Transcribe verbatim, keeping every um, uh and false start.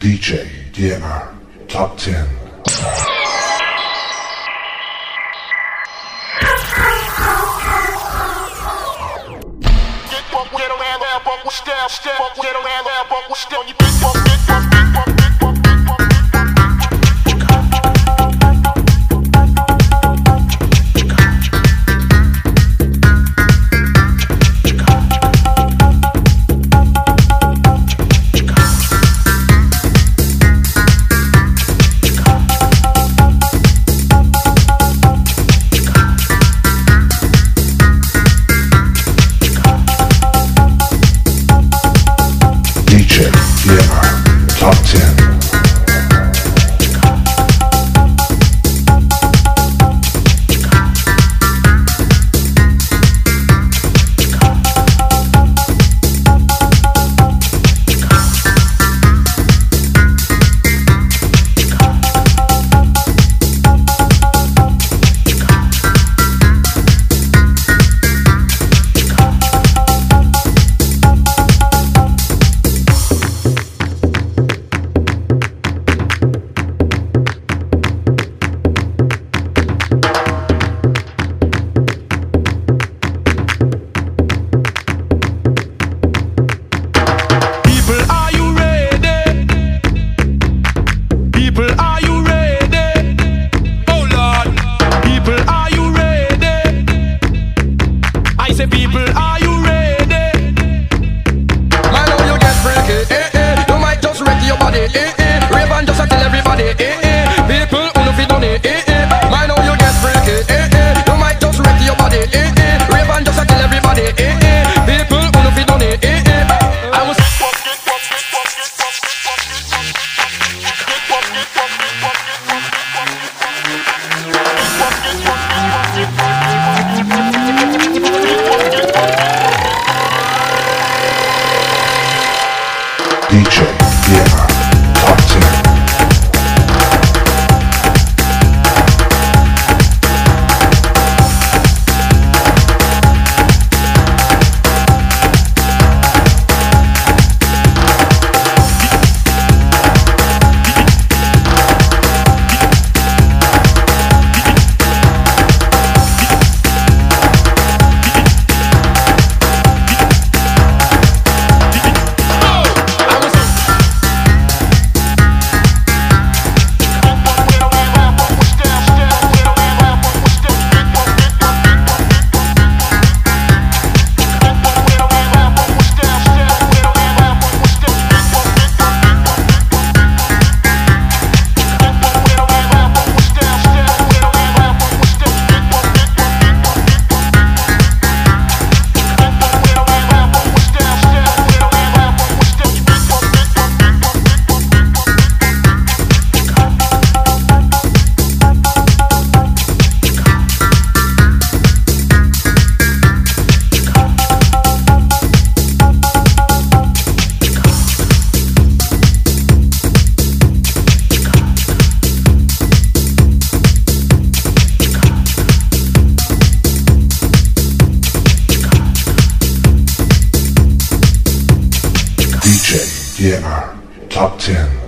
D J D M R Top ten. Step, step, get around, get step, you big bump, big bump, big bump, big bump, big bump. Top ten. D J D M R Top ten. D M R Top ten.